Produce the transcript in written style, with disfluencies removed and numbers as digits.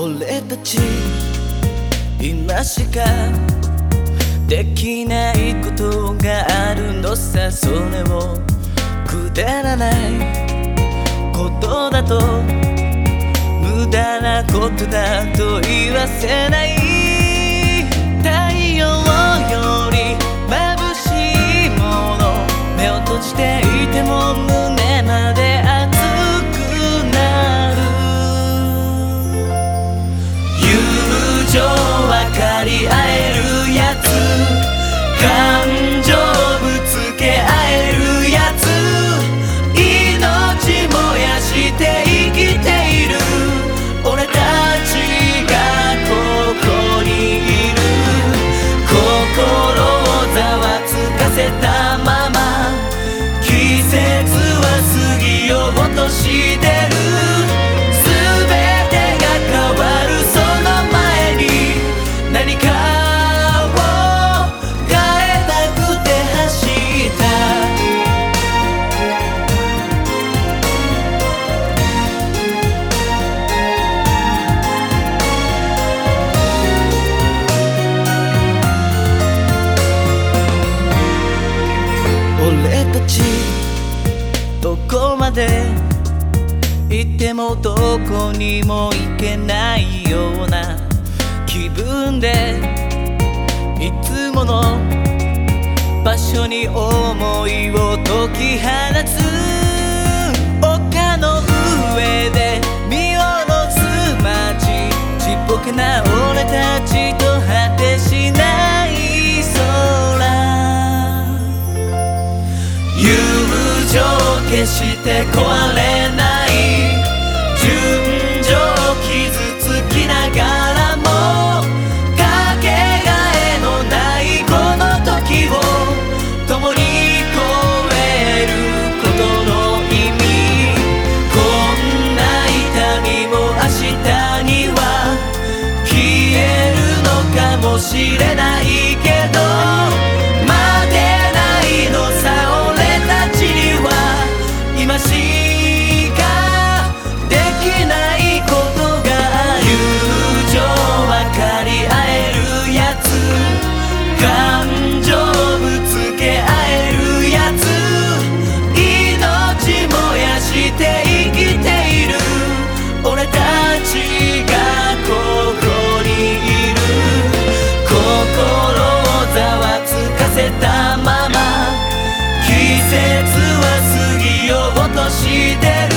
俺たち今しかできないことがあるのさ。それをくだらないことだと無駄なことだと言わせない。太陽より眩しいもの、目を閉じていても胸まで熱くなる。友情分かり合えるやつ、感情ぶつけ合えるやつ、命燃やして生きている俺たちがここにいる。心をざわつかせたまま季節は過ぎようとしてる。全てが変わるその前に何かを変えたくて走った。俺たちどこまで行ってもどこにも行けないような気分で、いつもの場所に思いを解き放つ。丘の上で見下ろす街、ちっぽけな俺たちと果てしない空。友情決して壊れない、純情傷つきながらもかけがえのないこの時を共に越えることの意味。こんな痛みも明日には消えるのかもしれないけど、待てないのさ俺たちには今しかできないことが。友情分かり合えるやつ、感情ぶつけ合えるやつ、命燃やして生きている俺たちがここにいる。心をざわつかせたまま季節は過ぎようとしてる。